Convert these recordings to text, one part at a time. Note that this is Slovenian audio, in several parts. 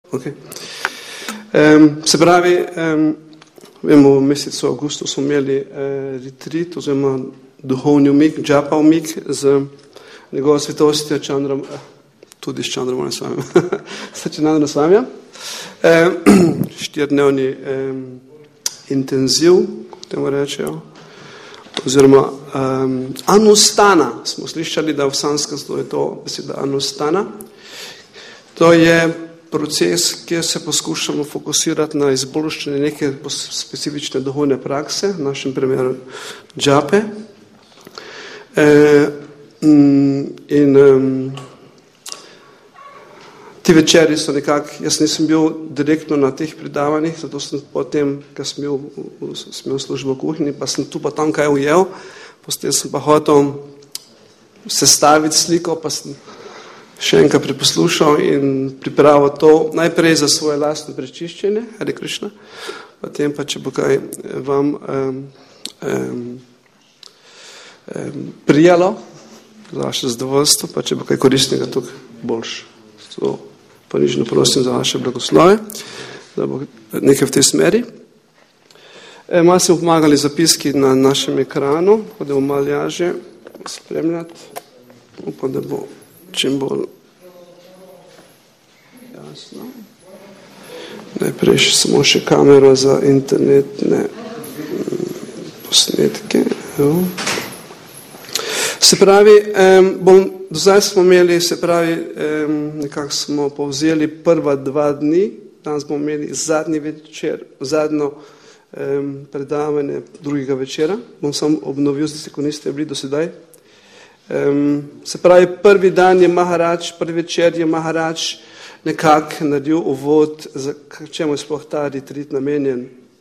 Okay. Se pravi, vemo, v mesecu avgustu smo imeli retreat oziroma duhovni umik, džapa umik z njegovo svetostjo Čandrom, tudi s Čandrom Onesvamjem, Sačinandra Svamja. 4-dnevni intenziv, kot temu rečejo, oziroma anustana. Smo slišali, da v sanskrtu je to beseda anustana. To je proces, kjer se poskušamo fokusirati na izboljšanje neke specifične duhovne prakse, v našem primeru džape. Ti večeri so nekako, jaz nisem bil direktno na teh predavanjih, zato sem potem, ker sem imel službo v kuhinji, pa sem tu pa tam kaj ujel, potem sem pa hotel sestaviti sliko, pa sem še enkrat preposlušal in pripravil to najprej za svoje lastno prečiščenje, Hare Krishna, potem pa, če bo kaj vam prijalo, za vaše zadovoljstvo, pa če bo kaj koristnega tukaj boljše. Ponižno prosim za vaše blagoslove, da bo nekaj v tej smeri. Malo se pomagali zapiski na našem ekranu, da bo malo lažje spremljati. Upam, da bo čim bolj jasno. Najprej samo še kamero za internetne posnetke. Se pravi, do zdaj smo imeli, se pravi, nekako smo povzeli prva 2 dni, danes bomo imeli zadnji večer, zadnjo predavanje drugega večera. Bom sam obnovil, ko niste bili do sedaj. Se pravi, prvi dan je Maharadž, prvi večer je Maharadž nekako naredil uvod, čemu je sploh ta retreat namenjen.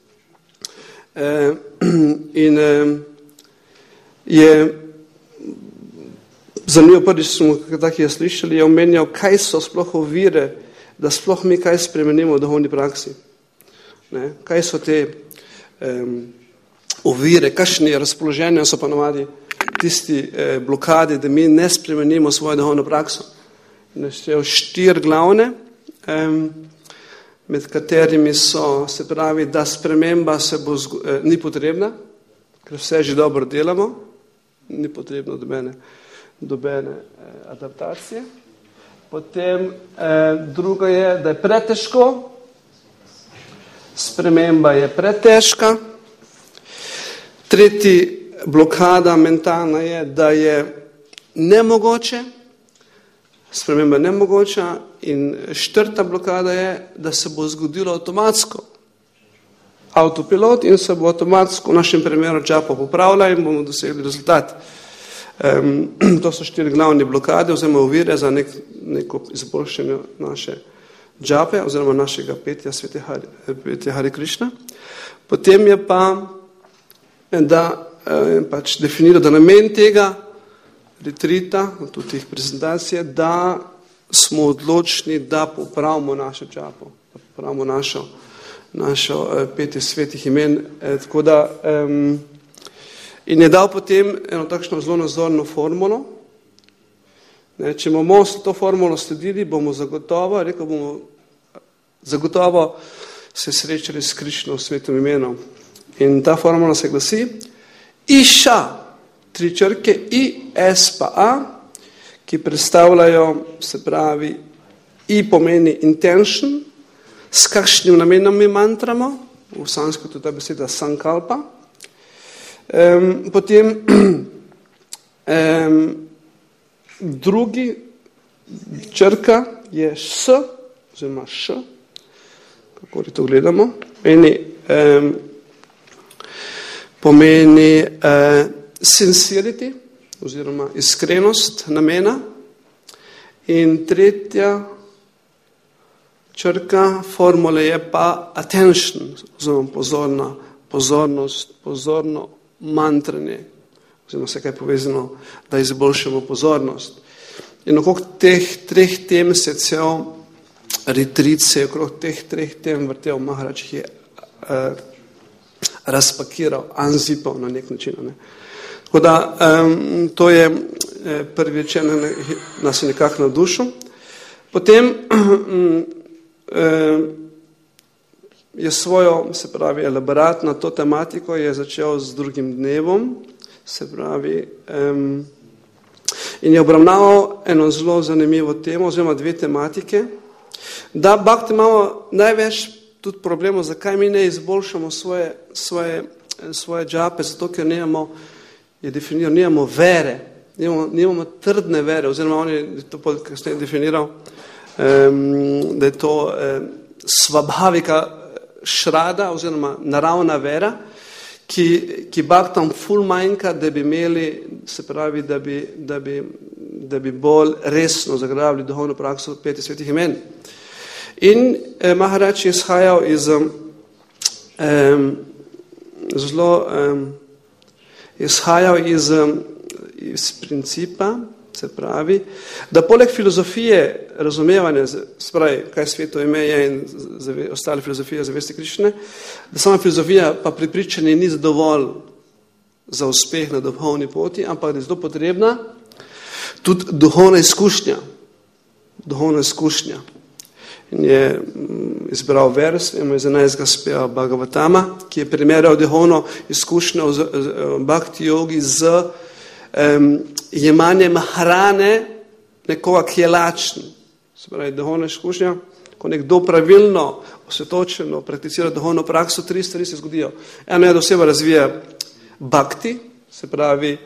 In je zanimivo, prvič smo tako je slišali, je omenjal, kaj so sploh ovire, da sploh mi kaj spremenimo v duhovni praksi. Ne? Kaj so te ovire, kakšne razpoloženja so pa navadi tisti blokade, da mi ne spremenimo svojo duhovno prakso. Naštel 4 glavne, med katerimi so, se pravi, da sprememba ni potrebna, ker vse že dobro delamo, ni potrebno dobene adaptacije. Potem drugo je, da je pretežko, sprememba je pretežka. Tretji blokada mentalna je, da je nemogoče, sprememba je nemogoča. In 4. blokada je, da se bo zgodilo avtomatsko. Autopilot in se bo avtomatsko v našem primeru džapa popravila in bomo dosegli rezultat. To so 4 glavne blokade oziroma ovire za neko izboljšanje naše džape oziroma našega petja petja Hare Krishna. Potem je pa, da pač definira, da namen tega retrita, tudi teh prezentacije, da smo odločni, da popravimo našo džapo, da popravimo našo petje svetih imen. Tako da in je dal potem eno takšno zelo nazorno formulo. Če bomo to formulo sledili, bomo zagotovo se srečali s Krišno svetom imenom. In ta formula se glasi Iša, 3 črke, I, S pa A, ki predstavljajo, se pravi, I pomeni intention, s kakšnim namenom mi mantramo, v sanskritu ta beseda sankalpa. Potem drugi črka je S, oziroma Š, kako to gledamo, pomeni sincerity, oziroma iskrenost namena. In tretja črka formule je pa attention, oziroma pozorno mantranje, oziroma vse kaj povezano, da izboljšamo pozornost. In okrog teh 3 tem se cel retreat se je okrog teh 3 tem vrtel, Maharadž je razpakiral, unzipal na nek način. Ne. Tako da to je prvi večer nas je nekako navdušil. Potem je svojo, se pravi, elaborat na to tematiko je začel z drugim dnevom, se pravi, in je obravnaval eno zelo zanimivo temo, oziroma dve tematike, da bhakti imamo največ tudi problemov, zakaj mi ne izboljšamo svoje džape, zato ker nimamo vere, nimamo trdne vere, oziroma on je to kasneje definiral, da je to svabhavika šrada, oziroma naravna vera, ki bhaktam ful manjka, da bi imeli, se pravi, da bi bolj resno zagrabili duhovno prakso 5 svetih imen. In Maharaj je izhajal iz iz principa, se pravi, da poleg filozofije razumevanja, se pravi, kaj sveto ime je in ostale filozofije zavesti Krišne, da sama filozofija pa prepričanje ni dovolj za uspeh na duhovni poti, ampak da je zelo potrebna tudi duhovna izkušnja. Duhovna izkušnja. In je izbral vers, iz 11. speva Bhagavatama, ki je primerjal duhovno izkušnjo v bhakti jogi z jemanjem hrane nekoga, ki je lačen. Se pravi, duhovna izkušnja, ko nekdo pravilno, osvetočeno prakticira duhovno prakso, 3 stvari se zgodijo. Eno je, da oseba razvija bhakti, se pravi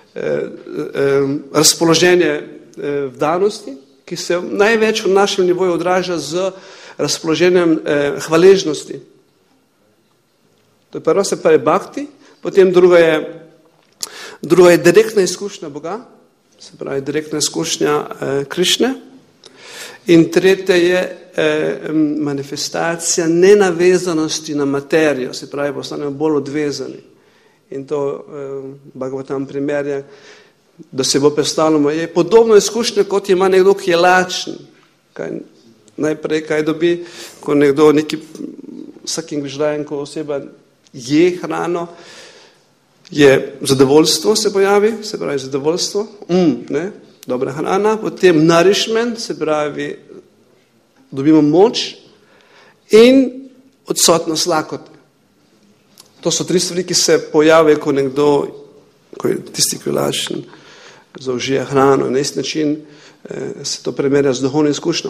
razpoloženje vdanosti, ki se največ v našem nivoju odraža z razpoloženjem hvaležnosti. To je prvo, se pravi bhakti, potem drugo je direktna izkušnja Boga, se pravi direktna izkušnja Krišne, in tretje je manifestacija nenavezanosti na materijo, se pravi, postanemo bolj odvezani. In to Bhagavatam primerja, da se bo predstavljamo, je podobno izkušnja, kot ima nekdo, ki je lačen. Najprej, kaj dobi, ko nekdo vsakim griždajem, ko oseba je hrano, je zadovoljstvo se pojavi, se pravi zadovoljstvo, dobra hrana, potem nourishment, se pravi dobimo moč in odsotnost lakote. To so 3 stvari, ki se pojavijo, ko nekdo, ko je tisti, ki je lačen, zaužije hrano. Na isti način se to primerja z duhovno izkušnjo.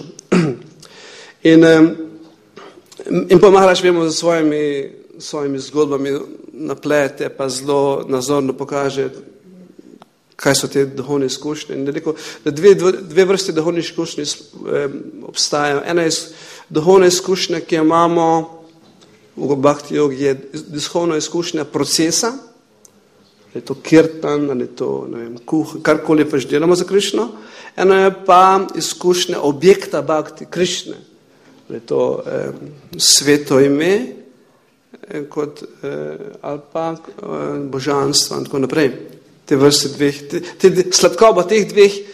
In pa Maharaj, vemo, z svojimi zgodbami naplete, pa zelo nazorno pokaže, kaj so te duhovne izkušnje. In rekel, da dve vrste duhovnih izkušnj obstajajo. Ena je duhovna izkušnja, ki jo imamo v bhakti jogi, je duhovna izkušnja procesa, ali je to kirtan, ali je to, ne vem, karkoli pač delamo za Krišno. Eno je pa izkušnja objekta bhakti, Krišne. Ali je to sveto ime, kot, ali pa božanstvo in tako naprej. Te vrste sladkoba teh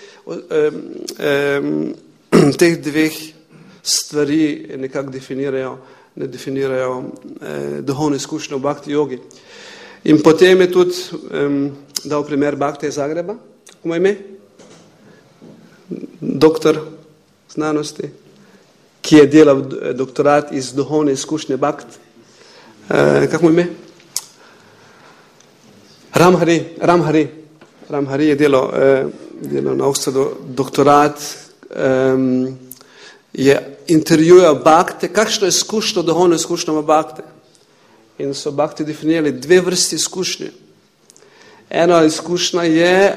dveh stvari nekako definirajo duhovno izkušnjo v bhakti jogi. In potem je tudi dal primer Bhakte iz Zagreba, kako mu ime? Doktor znanosti, ki je delal doktorat iz duhovne izkušnje Bhakti. Kako mu ime? Ramhari je delal na Oxfordu doktorat, je intervjujal Bhakte, kakšno izkušnjo, duhovno izkušnjo ima Bhakte. In so Bhakti definirali 2 vrsti izkušnje. Ena izkušnja je,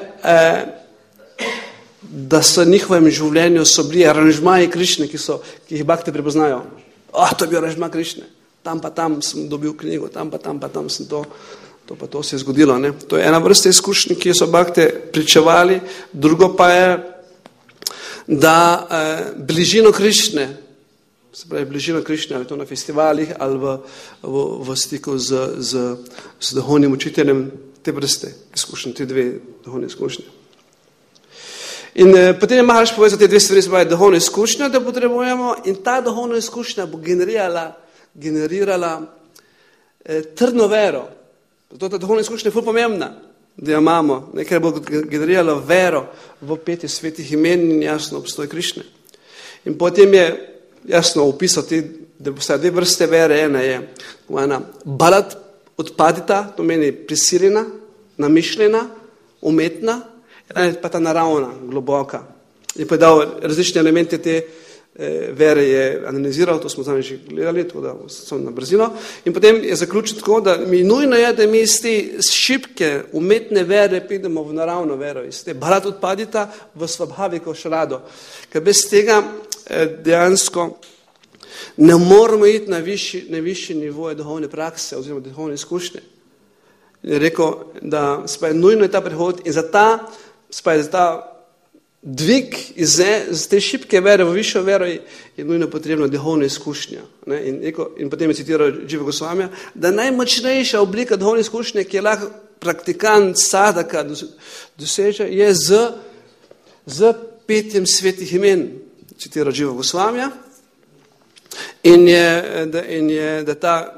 da so v njihovem življenju so bili aranžmaji Krišne, ki jih Bhakti prepoznajo. To je bil aranžma Krišne. Tam pa tam sem dobil knjigo, tam pa tam sem to pa to se je zgodilo. Ne? To je ena vrsta izkušnje, ki so Bhakti pričevali. Drugo pa je, da bližino Krišne, se pravi bližino Krišne, ali to na festivalih, ali v stiku z duhovnim učiteljem, te vrste izkušnje, te 2 duhovne izkušnje. In potem je Maharaj povedal te 2 stvari, se pravi duhovno izkušnjo, da potrebujemo, in ta duhovna izkušnja bo generirala trdno vero. Zato ta duhovna izkušnja je ful pomembna, da jo imamo, nekaj bo generirala vero v 5 svetih imen in jasno obstoj Krišne. In potem je jasno opisal da obstaja dve vrste vere. Ena je balat odpadita, to meni prisiljena, namišljena, umetna, ena je pa ta naravna, globoka. Je pa dal različne elemente te vere, je analiziral, to smo že gledali, tako da sem na brzino. In potem je zaključil tako, da mi nujno je, da mi iz te šibke, umetne vere pridemo v naravno vero, iz te balat odpadita v svabhaviko šrado. Ker bez tega dejansko ne moramo iti na višji nivoje duhovne prakse oziroma duhovne izkušnje. Je rekel, da nujno je ta prehod in za ta dvig iz te šibke vere v višjo vero je nujno potrebna duhovna izkušnja. In potem je citiral Jiva Gosvamija, da najmočnejša oblika duhovne izkušnje, ki je lahko praktikant sadaka doseže, je z petjem svetih imen, citiral Jiva Gosvamija. In je da ta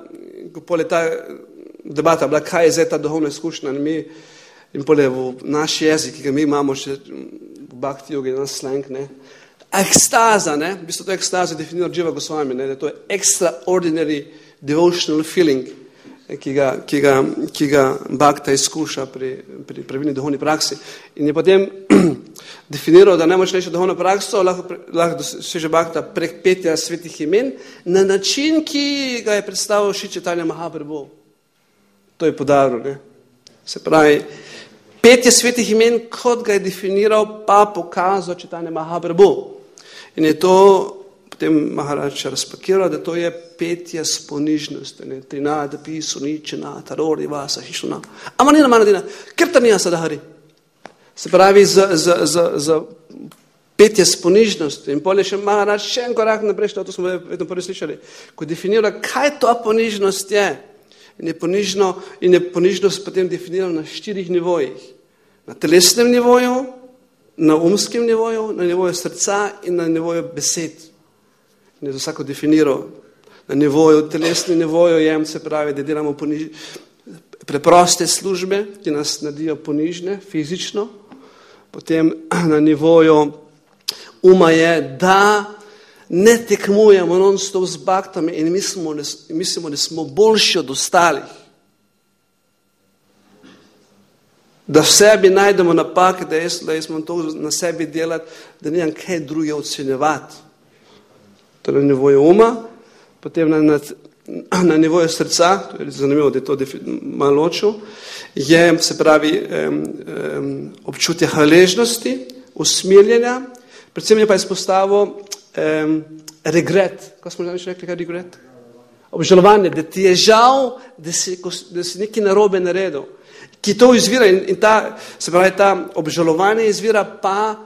debata bila, kaj je zdaj ta duhovna izkušnja. In pole v naš jezik, ki ga mi imamo še v bhakti jogi, nas slang, ekstaza, v bistvu to ekstaza definiral Jiva Goswami, da to je extraordinary devotional feeling, ki ga bhakta izkuša pri pravilni duhovni praksi. In je potem definiral, da najmočnejša duhovna praksa lahko doseže bhakta prek petja svetih imen na način, ki ga je predstavil Šri Čaitanja Mahaprabhu. To je podaril. Se pravi, petje svetih imen, kot ga je definiral, pa pokazal Čaitanja Mahaprabhu. In je to potem Maharaj razpakiral, da to je petje s ponižnostjo. Trinada, pisu, ničena, tarori, vasa, hišuna. Amanina, manadina, kirtanija sadahari. Se pravi, za petje s ponižnostjo. In potem je še Maharaj še en korak naprej, to smo vedno prvi slišali, ko definira, kaj to ponižnost je. In je ponižnost potem definirana na 4 nivojih. Na telesnem nivoju, na umskem nivoju, na nivoju srca in na nivoju besed. In je to vsako definiral. Na nivoju, telesnem nivoju se pravi, da delamo preproste službe, ki nas naredijo ponižne, fizično. Potem na nivoju uma je, da ne tekmujemo non-stop z bhaktami in mislimo, da smo boljši od ostalih. Da v sebi najdemo napake, da smo to na sebi delati, da nimam kaj druge ocenjevati. To je na nivoju uma, potem na nivoju srca, to je zanimivo, da je to malo ločil, je, se pravi, občutje hvaležnosti, usmiljenja, predvsem je pa izpostavil regret. Kaj smo že rekli, kaj regret? Obžalovanje, da ti je žal, da si nekaj narobe naredil. Ki to izvira in se pravi, ta obžalovanje izvira pa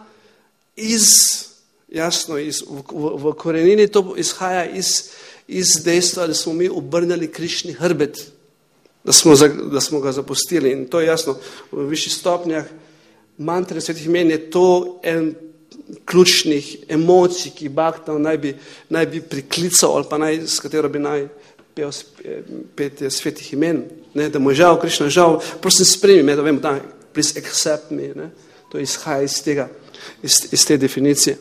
v korenini to izhaja iz dejstva, da smo mi obrnili Krišni hrbet, da smo ga zapustili. In to je jasno, v višjih stopnjah mantre svetih imen je to en ključnih emocij, ki bhakta naj bi priklical ali pa s katero bi naj pel petje svetih imen. Da mu je žal, Krišna žal, prosim spremi me, da vemo, please accept me. To izhaja iz te definicije.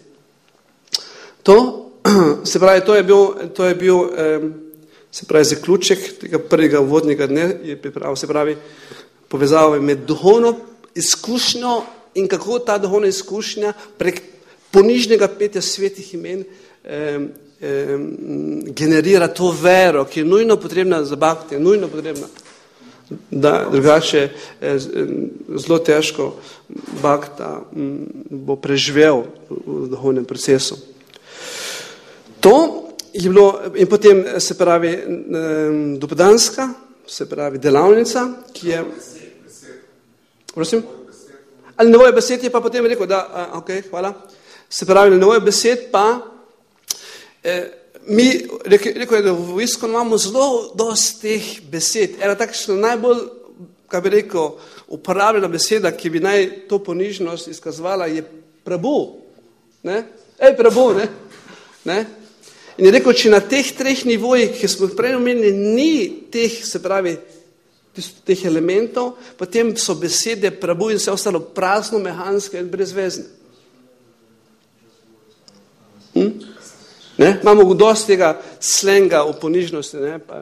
Se pravi, to je bil se pravi, zaključek tega prvega uvodnega dne je pripravil, se pravi, povezava med duhovno izkušnjo in kako ta duhovna izkušnja prek ponižnega petja svetih imen generira to vero, ki je nujno potrebna za bhakti, je nujno potrebna, da drugače zelo težko bhakta bo preživel v duhovnem procesu. To je bilo, in potem se pravi dopodanska, se pravi delavnica, ki je... Prosim? Ali nivoje besed je pa potem rekel, da, ok, hvala. Se pravi, na nivoje besed pa mi, rekel je, da v ISKCON imamo zelo dosti teh besed. Ena takšna najbolj, kaj bi rekel, uporabljena beseda, ki bi naj to ponižnost izkazovala, je Prabhu. Ej, Prabhu, ne? In je rekel, če na teh 3 nivojih, ki smo prej omenili, ni teh, se pravi, teh elementov, potem so besede Prabhu in vse ostalo prazno, mehanske in brezvezne. Ne? Imamo dosti tega slenga v ponižnosti, ne? Pa,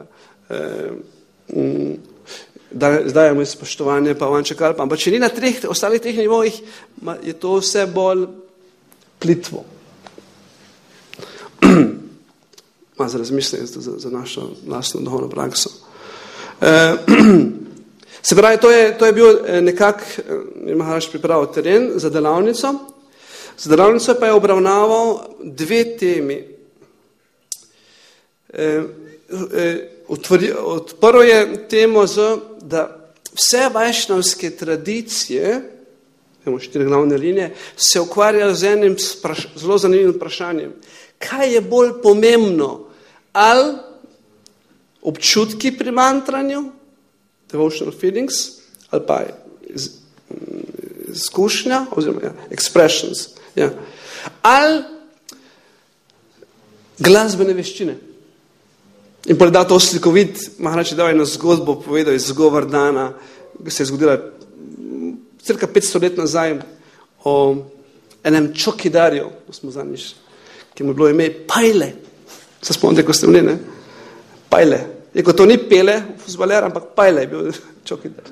zdajamo spoštovanje, pa vam čekali, pa. Ampak če ni na ostalih treh nivojih, je to vse bolj plitvo. Malo za razmisliti za našo lastno duhovno prakso. Se pravi, to je bil nekak, Maharaž pripravil teren za delavnico. Za delavnico pa je obravnaval dve temi. Odprl je temo, da vse vajšnavske tradicije, imamo 4 glavne linije, se ukvarjajo z enim zelo zanimivim vprašanjem. Kaj je bolj pomembno? Ali občutki pri mantranju, devotional feelings, ali pa izkušnja, oziroma expressions. Ja. Ali glasbene veščine. In potem da to slikovit, Maharaž je dal eno zgodbo, povedal iz Govardhana, ki se je zgodila cirka 500 let nazaj o enem čokidarju, smo zadnjič, ki mu je bilo ime Pajle. Se spomnite, ko ste vni, ne? Pajle. Eko to ni Pele, fuzbaler, ampak Pajle je bil čokidar.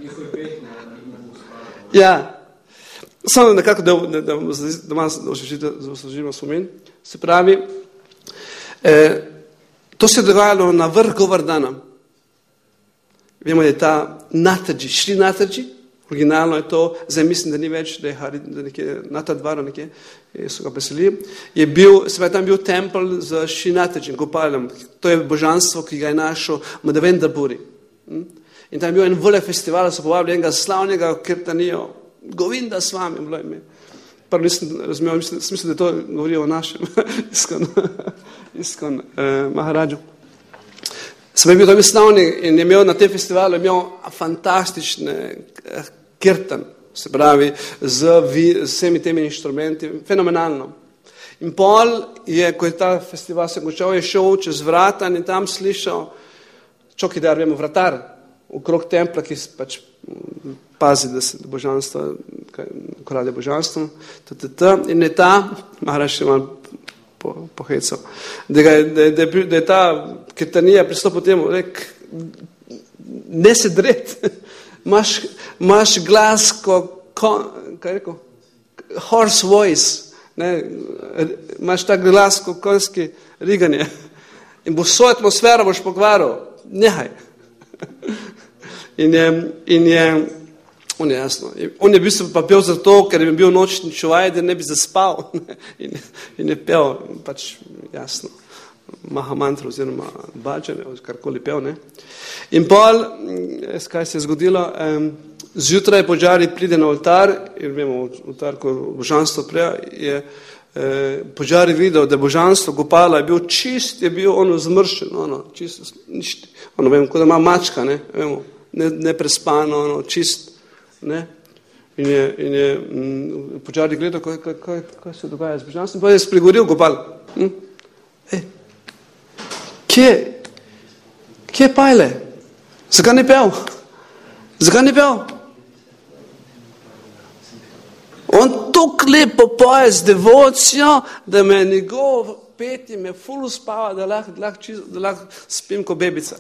Ja. Samo nekako, da doma osvežimo spomin. Se pravi, to se je dogajalo na vrh Govardhana. Vemo, da je ta Nataji, Šri Nataji, originalno je to, zdaj mislim, da ni več, da je nekje, Natadvara nekje, so ga preselili, je bil, se pravi, tam bil tempel z Šri Nataji, Gopalom. To je božanstvo, ki ga je našel Madhavendra-puri. In tam je bil en vele festival, so povabili enega slavnega kirtanijo, Govinda s vami, bilo ime. Prvo nisem razumel, mislim, da to govorijo o našem Iskon Maharađu. Sem bil tam slavnik in je imel na tem festivalu fantastične kirtan, se pravi, z vsemi temi inštrumenti, fenomenalno. In pol je, ko je ta festival se končal, je šel čez vrata in tam slišal čokidar, vemo, vratar, okrog templa, ki pač pazi, da se božanstvo, ko rade božanstvo, in je ta, Maharaž je malo pohecal, da je ta kirtanija pristopil temu, ne se dret, imaš glas, kaj rekel, horse voice, ne, imaš tak glas, ko konjski riganje in bo vso atmosfero boš pokvaril, nehaj. On je jasno. On je v bistvu pa pel zato, ker je bil nočni čuvaj, da ne bi zaspal. In je pel, pač jasno, Mahamantru oziroma Bhajane, karkoli pel. Ne? In pol, kaj se je zgodilo, zjutraj Pođari pride na oltar, in vemo, oltar, ko božanstvo preja, je Pođari videl, da božanstvo Gopala je bil čist, je bil ono zmršen, čist, vemo, kot da ima mačka, ne, vemo, neprespano, čist, ne, in je Pođari gledal, kaj se dogaja z božanstvom, pa je spregovoril Gopal. Kje je Pajle? Zakaj ni pel? Zakaj ni pel? On tako lepo poje z devocijo, da me njegov peti me ful uspava, da lahko spim ko bebica.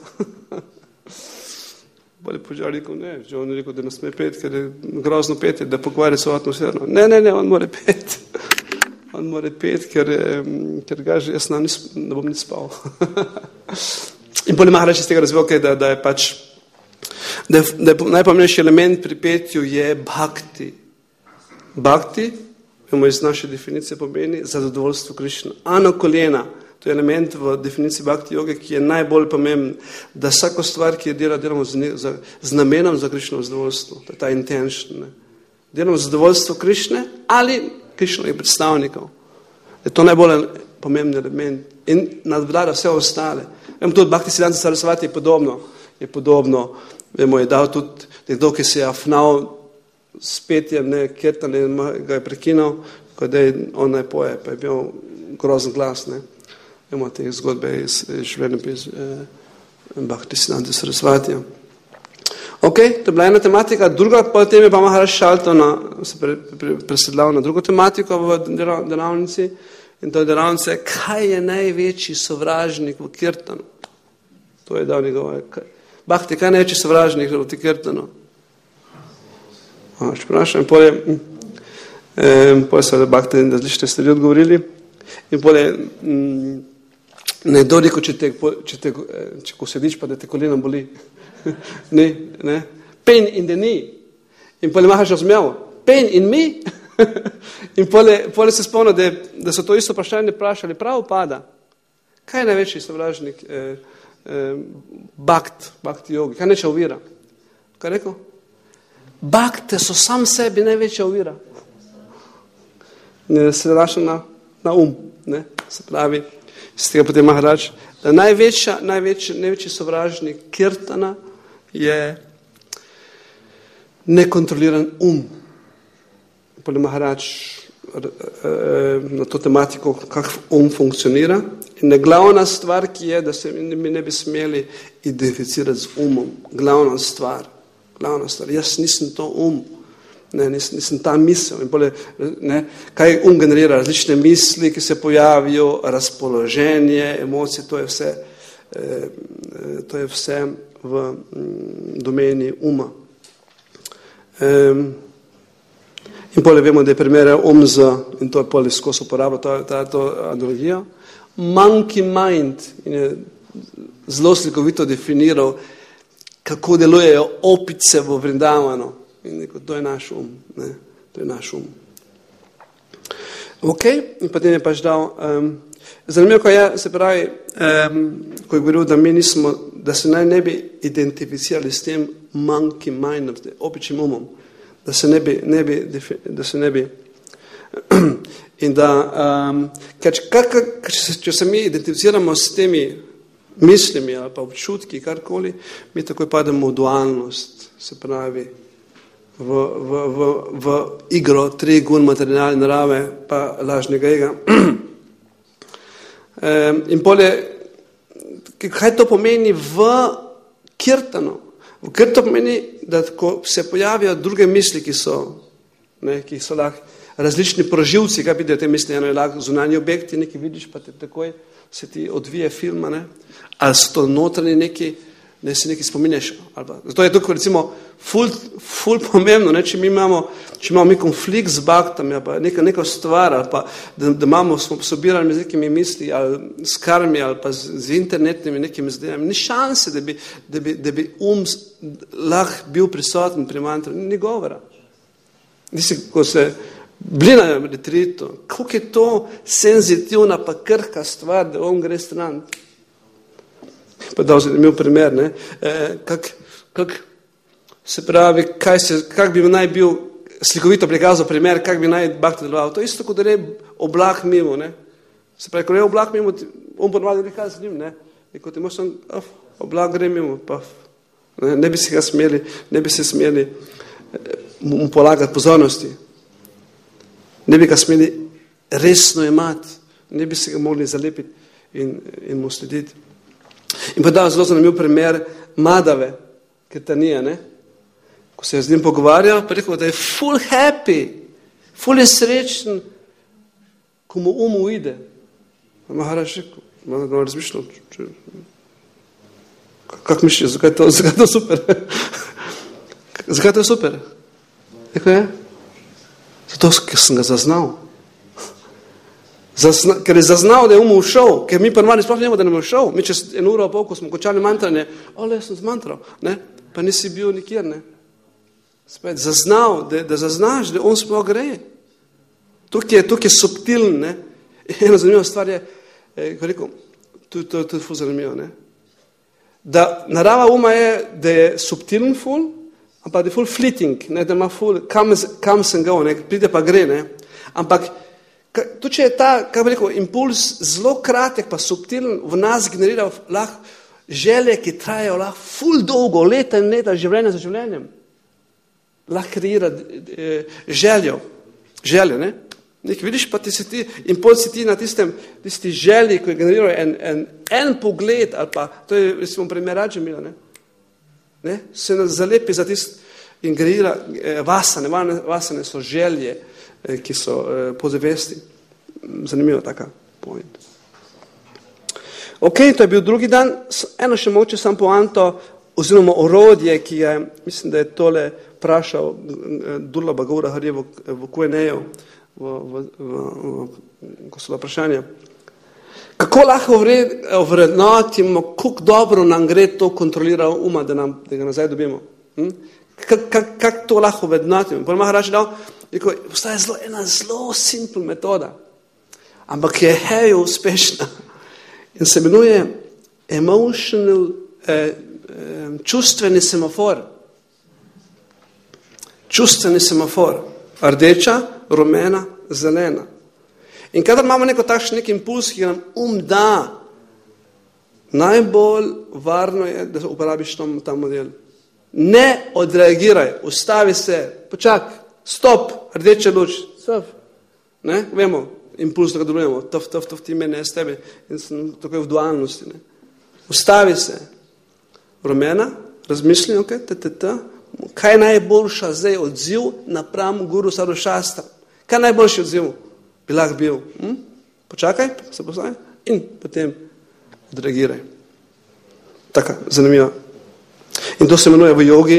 Bolje Pođari rekel, ne, že on je rekel, da ne sme peti, ker je grozno peti, da pokvari svojo atmosfero. Ne, on more peti. On more peti, ker ga že jaz ne bom nič spal. In potem Maharaž iz tega razvil, da je pač, da je najpomembnejši element pri petju je bhakti. Bhakti, vemo iz naše definicije pomeni zadovoljstvo Krišna. Anukulena, to je element v definiciji bhakti joge, ki je najbolj pomemben, da vsako stvar, ki je delamo z namenom za Krišno zadovoljstvo, to je ta intention. Ne? Delamo zadovoljstvo Krišne ali Krišnovih predstavnikov. Je to najbolj pomemben element in nadvlada vse ostale. Vemo tudi Bhakti Siddhanta Sarasvati je podobno, vemo, je dal tudi nekdo, ki se je afnal s petjem, kirtan, ga je prekinal, ko da on naj poje, pa je bil grozen glas. Ne. Vemo te zgodbe iz življenjepis Bhakti Siddhanta Sarasvatija. Ok, to je bila ena tematika, druga potem je pa Maharaž šalto se presedlal na drugo tematiko v delavnici, In to je delavnice, kaj je največji sovražnik v kirtanu. To je dal njegove. Bhakti, kaj je največji sovražnik v kirtanu? Če vprašam, potem so Bhakti različne stvari odgovorili. In potem nekdo rekel, če ko sediš, pa da te kolena boli. ne? Pain in the knee. In potem Maharaj razumel, pain in me? In potem se spomnil, da so to isto vprašanje vprašali prav pada. Kaj je največji sovražnik bhakti jogi? Kaj neče ovira? Kaj rekel? Bhakte so sam sebi največja ovira. Se nanaša na ne? Se pravi, iz tega potem Maharaj, da največji sovražnik kirtana je nekontroliran Potem Maharaj na to tematiko, kako funkcionira. In glavna stvar, ki je, da se mi ne bi smeli identificirati z Glavna stvar. Jaz nisem to nisem ta misel. In pole, kaj generira? Različne misli, ki se pojavijo, razpoloženje, emocije, to je vse v domeni In pole vemo, da je primerjal in to je pole skozi uporabljal to analogijo. Monkey mind in je zelo slikovito definiral, kako delujejo opice v Vrindavanu. In rekel, to je naš to je naš Ok, in potem je pač dal. Zanimivo, ko je, se pravi, ko je govoril, da mi nismo, da se ne bi identificirali s tem monkey mindom, opičim da se ne bi in da če se mi identificiramo s temi mislimi ali pa občutki, karkoli, mi takoj pademo v dualnost, se pravi v igro tri gun materialne narave pa lažnega ega. In polje, kaj to pomeni v kirtanu? V kirtanu pomeni, da ko se pojavijo druge misli, ki so lahko različni proživci, kaj vidijo te misli, eno je lahko zunanji objekti, nekaj vidiš, pa te takoj se ti odvije filma, ali so to notranji neki, da si nekaj spominješ. Zato je tukaj recimo ful pomembno, če imamo mi konflikt z bhaktami, ali pa neko stvar, ali pa da smo sobirali z nekimi misli, ali s karmi, ali pa z internetnimi nekimi zdajami. Ni šanse, da bi lahko bil prisoten pri mantru. Ni govora. Ko se bili na retritu, koliko je to senzitivna pa krhka stvar, da gre stran. Pa dal zanimiv primer, kak se pravi, kak bi naj bil slikovito prikazal primer, kak bi naj bhakti deloval. To je isto, kot da je oblak mimo, Se pravi, ko je oblak mimo, on ponovadi gre kaj z njim, In kot imaš oblak gre mimo, ne bi se smeli mu polagati pozornosti. Ne bi ga smeli resno imati, ne bi se ga mogli zalepiti in mu slediti. In pa dal zelo zanimiv primer Madave, Kirtanija, ko se je z njim pogovarjal, pa rekel, da je full happy, full je srečen, ko mu uide. Maharaj rekel, malo razmišljal, kako misliš, zakaj je to super? Zakaj je to super? Rekel je, zato, ker sem ga zaznal. Ker je zaznal, da je všel, ker mi pa sploh ne vemo, da nam je všel. Mi čez 1 uro in pol, ko smo končali mantranje, jaz sem zmantral, pa nisi bil nikjer, Spet zaznal, da zaznaš, da on sploh gre. Tukaj je subtilen, Ena zanimiva stvar je, ko rekel, to je ful zanimivo, Da narava je, da je subtilen ful, ampak da je ful fleeting, da ima ful comes and go, pride pa gre, Ampak tudi če je ta, impuls zelo kratek pa subtilen, v nas generira lahko želje, ki trajajo lahko ful dolgo, leta in leta, življenje za življenjem. Lahko kreira želje, Nekaj vidiš, pa in pol si ti na tisti želji, ko je generiral en pogled, ali pa, to je, recimo, primer Radžemila, se nas zalepi za in generira vasane so želje, ki so podzavesti. zanimiva taka point. Ok, to je bil drugi dan. Eno še moče sam poanto, oziroma orodje, ki je, mislim, da je tole vprašal Dula Bagura Harje v Q&A-ju, ko so vprašanja. Kako lahko vrednotimo, kako dobro nam gre to kontrolira uma, da ga nazaj dobimo? Kako to lahko vrednotimo? Potem Maharač dal, postaje ena zelo simpel metoda, ampak je heavy uspešna in se imenuje emotional, čustveni semafor. Čustveni semafor. Rdeča, rumena, zelena. In kadar imamo nek impuls, ki nam da, najbolj varno je, da uporabiš ta model. Ne odreagiraj, ustavi se, počak, stop, rdeča luč, stop. Ne? Vemo, impuls, da ga delujemo, tof, ti mene, jaz tebe, in sem tako v dualnosti. Ne? Ustavi se. Rumena, razmišljaj, kaj je najboljša zdaj odziv napram Guru Sarvashastra? Kaj je najboljši odziv? Bi lahko bil. Počakaj, se postavi in potem odreagiraj. Taka, zanimiva. In to se imenuje v jogi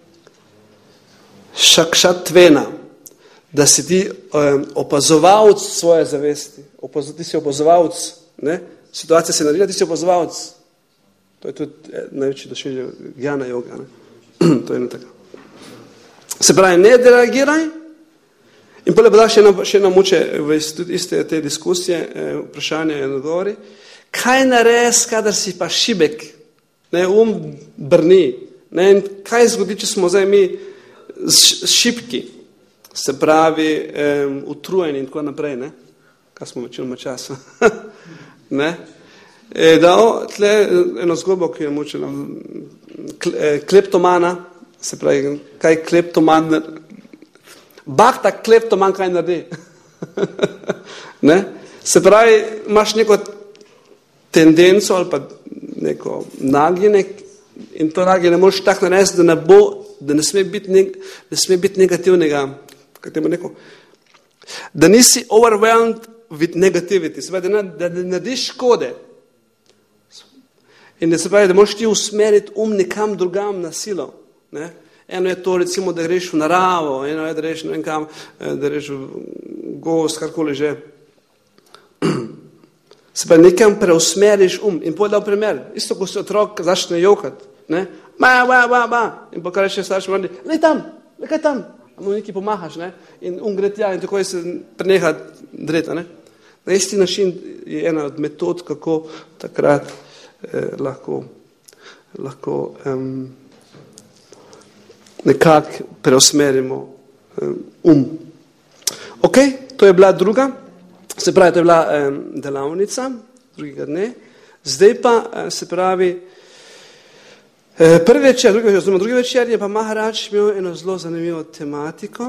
šakšatvena, da si ti opazovalc svoje zavesti. Ti si opazovalc. Situacija se naredila, ti si opazovalc. To je tudi največji došelj Jnana yoga. To je ena taka. Se pravi, ne reagiraj. In potem bo da še ena muče v iste te diskusije, vprašanja in odgovori. Kaj naredi, kadar si pa šibek, brni? In kaj zgodi, če smo zdaj mi šibki, se pravi utrujeni in tako naprej, kaj smo večinoma časa. Tle eno zgodbo, ki je mučila kleptomana, se pravi, kaj kleptoman Bahta kleptoman kaj naredi. Se pravi, imaš neko tendenco ali pa neko nagnjenje in to nagnjenje moraš tako narediti, da ne sme biti negativnega, da nisi overwhelmed with negativity, se pravi, da ne narediš škode. In da se pravi, da moraš ti usmeriti nekam drugam na silo. Eno je to, recimo, da greš v naravo, eno je, da greš nekam, da greš v gost, karkoli že. Se pa nekam preusmeriš in povedal primer. Isto, ko se otrok začne jokati. In pa kar reče starši, lej tam, kaj tam. A mu nekaj pomahaš, in gre tja in tako se preneha dreta. Na isti način je ena od metod, kako takrat lahko nekako preusmerimo Ok, to je bila druga, se pravi, to je bila delavnica drugega dne. Zdaj pa se pravi, prvi večer, drugi večer je pa Maharač imel eno zelo zanimivo tematiko.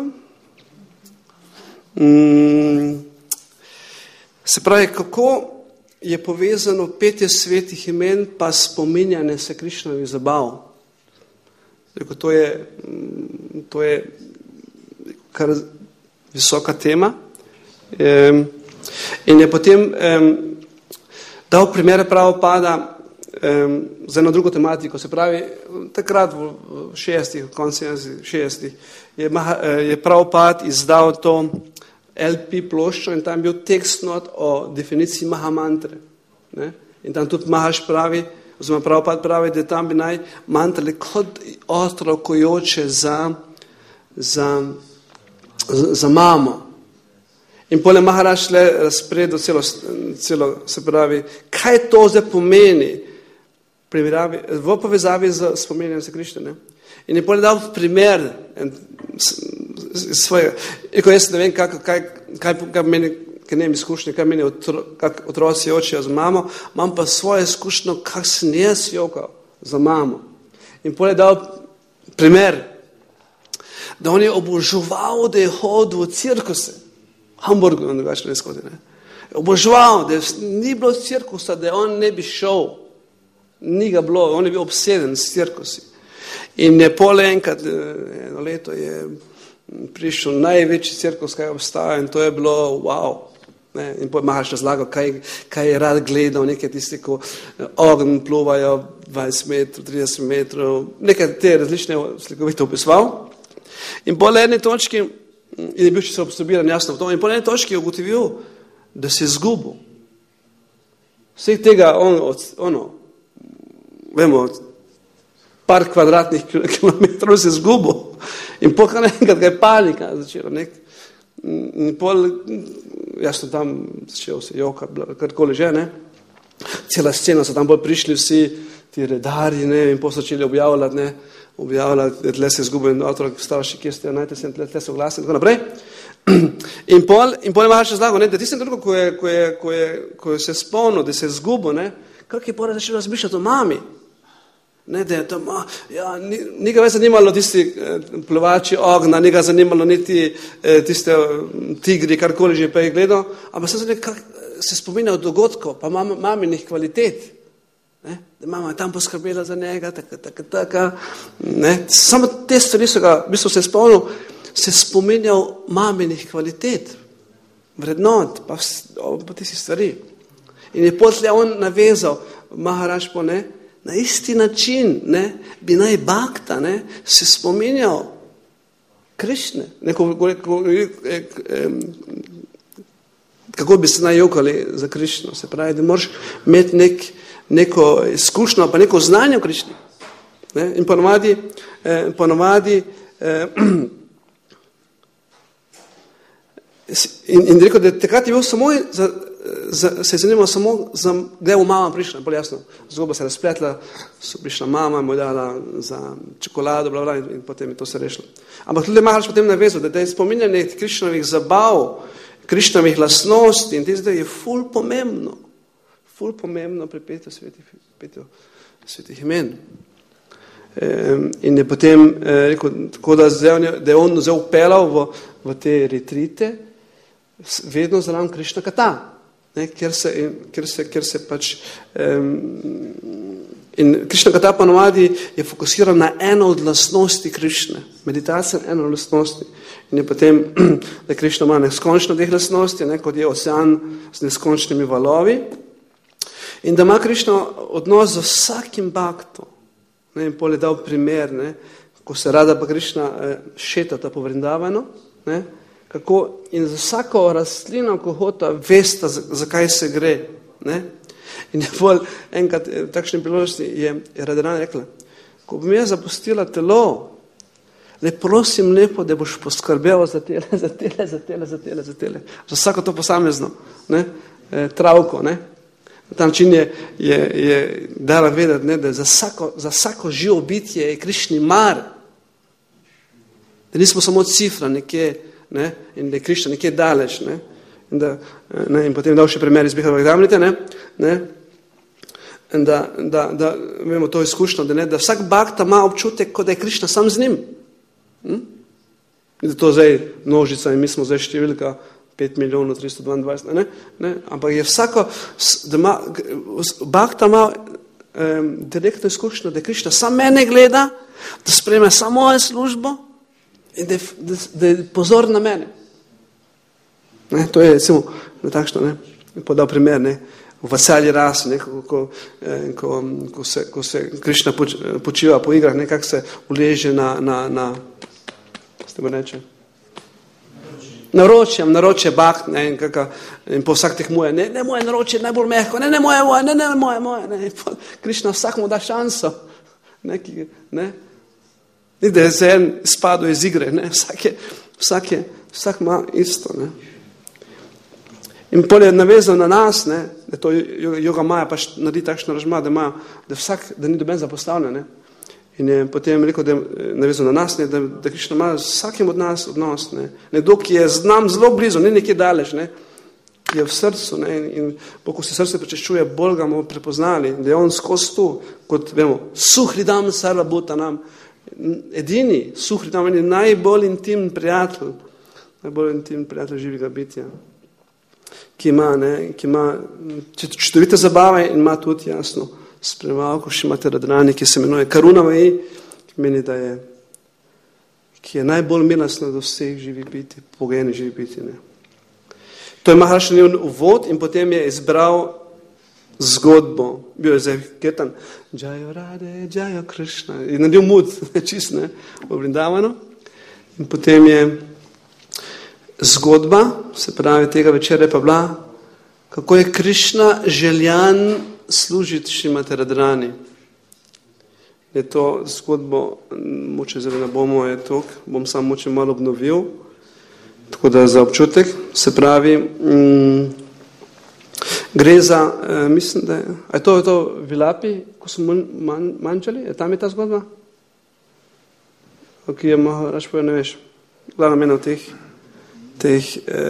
Se pravi, kako je povezano petje svetih imen pa spominjanje se Krišnovih zabav. To je kar visoka tema. In je potem dal primere Prabhupada za eno drugo tematiko. Se pravi, takrat v 60-ih, koncu 60-ih, je Prabhupada izdal to LP ploščo in tam bil tekst not o definiciji Mahamantre. In tam tudi Mahaš pravi, oziroma Prabhupada pravi, da tam bi naj mantrali kot ostro kojoče za mamo. In potem Maharač le razpredel celo, se pravi, kaj to zdaj pomeni v povezavi z spominjanjem se Krišne. In je potem dal primer svojega. Eko jaz ne vem, kaj meni, ker nemam izkušnje, kaj meni otroci jočijo za mamo, imam pa svoje izkušnjo, kak sem jaz jokal za mamo. In potem je dal primer, da on je oboževal, da je hodil v cirkuse. Hamburgu on drugače ne skodi. Oboževal, da ni bilo cirkusa, da on ne bi šel. Ni ga bilo, on je bil obseden s cirkusi. In je pol enkrat, eno leto je prišel največji cirkus, kaj obstaja, in to je bilo wow. Ne? In potem Maharaj razlagal, kaj je rad gledal, nekaj tisti, ko ogenj pluvajo 20 metrov, 30 metrov, nekaj te različne slikovite opisoval. In po eni točki, in je bil še se obstobiran jasno v tom, in po eni točki je ugotovil, da se je zgubil. Vseh tega, vemo, par kvadratnih kilometrov se je zgubil. In pokaj enkrat ga je panika začela. In pol, jasno tam začel se joka, karkoli že, ne. Cela scena so tam bolj prišli vsi ti redarji, ne, in pol so začeli objavljati, tle se je zgubil in otrok, starši, kje ste, najte se, tle so glasni, in tako naprej. In pol je Maharaj razlagal, ne, da tistem trenutku, ko je se spomnil, da se je zgubil, ne, kako je pol začel razmišljati o mami. Ne, da je tam, ni ga več zanimalo tisti plovači ognja, ni ga zanimalo niti tiste tigri, karkoli že pa je gledal, ampak se spominjal dogodkov, pa maminih kvalitet. Ne, da mama je tam poskrbela za njega, taka. Ne, samo te stvari so ga, v bistvu se spominjal maminih kvalitet, vrednot, pa tisti stvari. In je potlej on navezal, Maharaj po ne, na isti način, ne, bi naj Bhakta, ne, se spominjal Krišne, kako bi se naj jokali za Krišno. Se pravi, da moraš imeti neko izkušnjo, pa neko znanje o Krišni. Ne, in ponovadi in rekel, da takrat je bil samo se je zanimal samo za gdje v mama prišla, bolj jasno. Zgodba se je razpletla, so prišla mama, mu je dala za čokolado, bla, bla, in potem je to se rešilo. Ampak tudi Maharaj potem navezal, da je spominjanje Krišnovih zabav, Krišnovih lastnosti in te zdaj je ful pomembno pri petju svetih imen. In je potem rekel, tako da je on vzel upelal v te retrite, vedno zraven Krišna kata. Ne, kjer se pač in Krišna kata ponovadi je fokusiran na eno od lastnosti Krišne. Meditacija je ena od lastnosti. In je potem, da Krišna ima neskončno teh lastnosti, ne, kot je ocean z neskončnimi valovi. In da ima Krišna odnos z vsakim bhaktom. Ne, in pol je dal primer, ne, ko se rada pa Krišna šetata po Vrindavanu, ne, kako in za vsako rastlino, ko hota, vesta, zakaj se gre. Ne? In je bolj enkrat v takšni priložnosti je Radharani rekla, ko bom jaz zapustila telo, le prosim lepo, da boš poskrbel za tele. Za vsako to posamezno, ne? Travko. Ne? Na ta način je dala vedeti, ne? Da za vsako živo bitje je Krišni mar. Da nismo samo cifra nekje, ne? In da je Krišna nekje daleč, ne? In potem dal še primer iz Biharovega Damrite, ne? In da imamo to izkušnjo, da vsak bhakta ima občutek, kot da je Krišna sam z njim. In da to zdaj množica in mi smo zdaj številka 5.322.000, ne? Ampak je vsako, da ima, bhakta ima direktno izkušnjo, da je Krišna sam mene gleda, da sprejme samo mojo službo, in da je pozor na mene. Ne, to je recimo takšno, ne, podal primer, ne, v Vasalji rasi, ne, ko se Krišna počiva po igrah, nekako se uleže na ste bo reče? Naročje bhakt, ne, in po vsak tekmuje, ne moje naročje, najbolj mehko, ne moje, ne, Krišna vsak mu da šanso, ne, ni da je se en spadil iz igre, ne? Vsak ima isto. Ne? In pol je navezal na nas, ne? Da to Yoga Maja pač naredi takšno ražma, da ni doben zapostavljen. Ne? In je potem rekel, da je navezal na nas, ne? Da Krišna ima z vsakim od nas odnos. Ne? Nekdo, ki je z nam zelo blizu, ne nekje daleč, ne? Ki je v srcu, ne? In ko se srce prečeščuje, bolj ga bomo prepoznali, da je on skozi tu, kot vemo, suhridam sarva bhuta nam, edini suhridam, najbolj intimen prijatelj živega bitja, ki ima čudovite zabave in ima tudi jasno spremljevalko Šrimati Radharani, ki se imenuje Karunavaji, ki meni, da je, ki je najbolj milostna do vseh živih bitij, pogojeni živih bitij. To je Maharaja njun uvod in potem je izbral zgodbo. Bil je zdaj ketan. Jayo Radhe, Jayo Krishna. In naredil mud, čist, ne, v Vrindavanu. In potem je zgodba, se pravi, tega večera je pa bila, kako je Krishna željan služiti Šrimati Radharani. Je to zgodbo, moče zdaj ne bomo, je to, bom samo moče malo obnovil, tako da za občutek, se pravi, gre za, mislim, da je to Vilapi, ko so manjčali, tam je ta zgodba? Ki je Maharaja povedal, ne veš, glavno mena v teh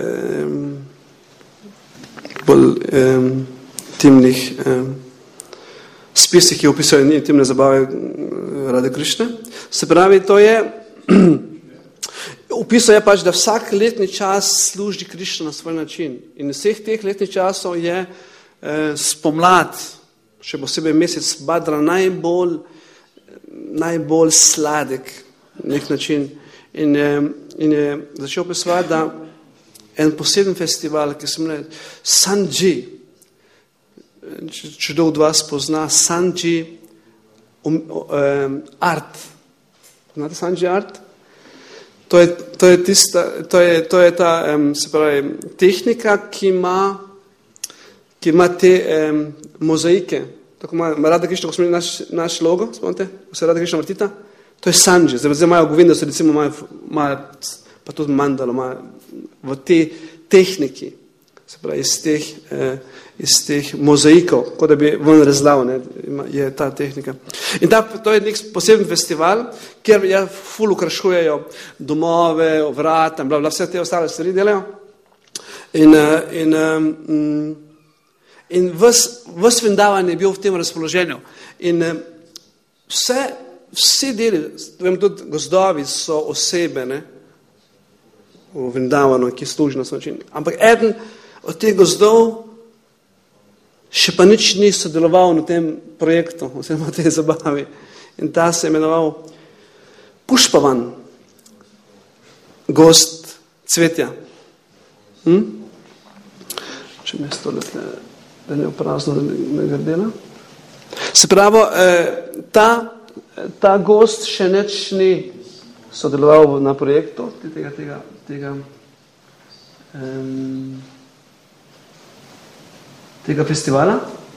bolj intimnih spisih, ki opisujejo intimne zabave Radhe Krišne. Se pravi, to je, opisuje pač, da vsak letni čas služi Krišna na svoj način. In vseh teh letnih časov je spomlad, še posebej mesec Badra, najbolj sladek nek način. In je začel opisovati, da en poseben festival, ki se imenuje Sanji, če kdo od vas pozna Sanji art. Znate Sanji art? To je ta, se pravi, tehnika, ki ima te mozaike. Tako ima Radha Krišna, ko smo imeli naš logo, spomnite, ko se Radha Krišna vrtita, to je Sanji. Zdaj imajo Govinda, so recimo imajo pa tudi mandalo, imajo v te tehniki, se pravi, iz teh mozaikov, kot da bi ven rezlal, ne, je ta tehnika. In to je nek poseben festival, kjer ful ukrašujejo domove, vrata, vse te ostale stvari delajo. In ves Vrindavan je bil v tem razpoloženju. In vsi deli, vem, tudi gozdovi so osebe, ne, v Vrindavanu, ki služi na svoj način. Ampak eden od teh gozdov še pa nič ni sodeloval na tem projektu, oziroma tej zabavi. In ta se je imenoval Pušpavan, gozd cvetja. Če mi je stole, da ne oprazno, da ne grdela. Se pravi, ta gozd še nič ni sodeloval na projektu tega festivala.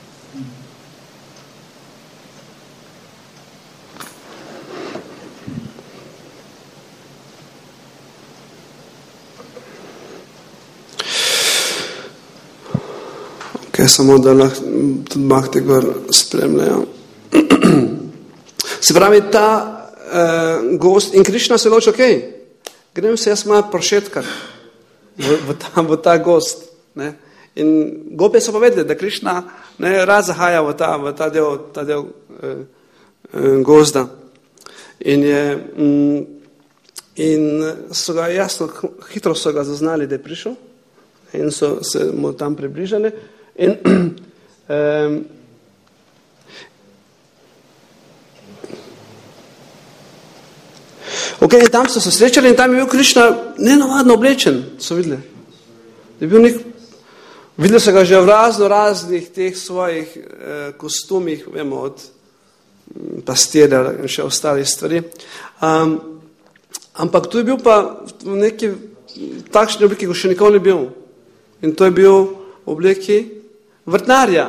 Samo da lahko tudi mahte gor spremljajo. Se pravi, ta gost in Krišna se loči, grem se jaz malo prošetkati v ta gost. Ne? In gope so povedali, da Krišna rad zahaja v ta del gozda. In so ga jasno, hitro so ga zaznali, da je prišel in so se mu tam približali. In tam so se srečali in tam je bil Krišna nenavadno oblečen, so videli. Videli so ga že v raznih teh svojih kostumih, vemo, od pastirja in še ostalih stvari. Ampak tu je bil pa v neki takšni obliki, ko še nikoli ni bil. In to je bil v obliki vrtnarja.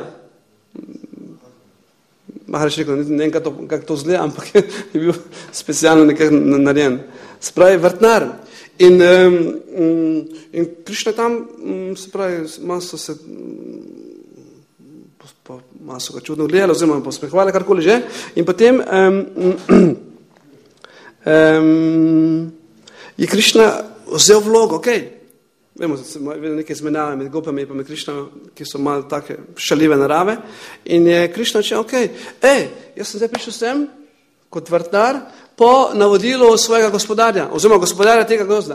Maharaja rekel, ne vem, kako to zgleda, ampak je bil specialno nekako narejen. Se pravi, vrtnar. In Krišna tam, se pravi, malo so ga čudno gledali, oziroma posmehvali, karkoli že. In potem je Krišna vzel vlogo, vemo, nekaj izmenjave med gopami pa med Krišna, ki so malo take šaljive narave. In je Krišna rekel, jaz sem zdaj prišel sem kot vrtnar po navodilu svojega gospodarja, oziroma gospodarja tega gozda.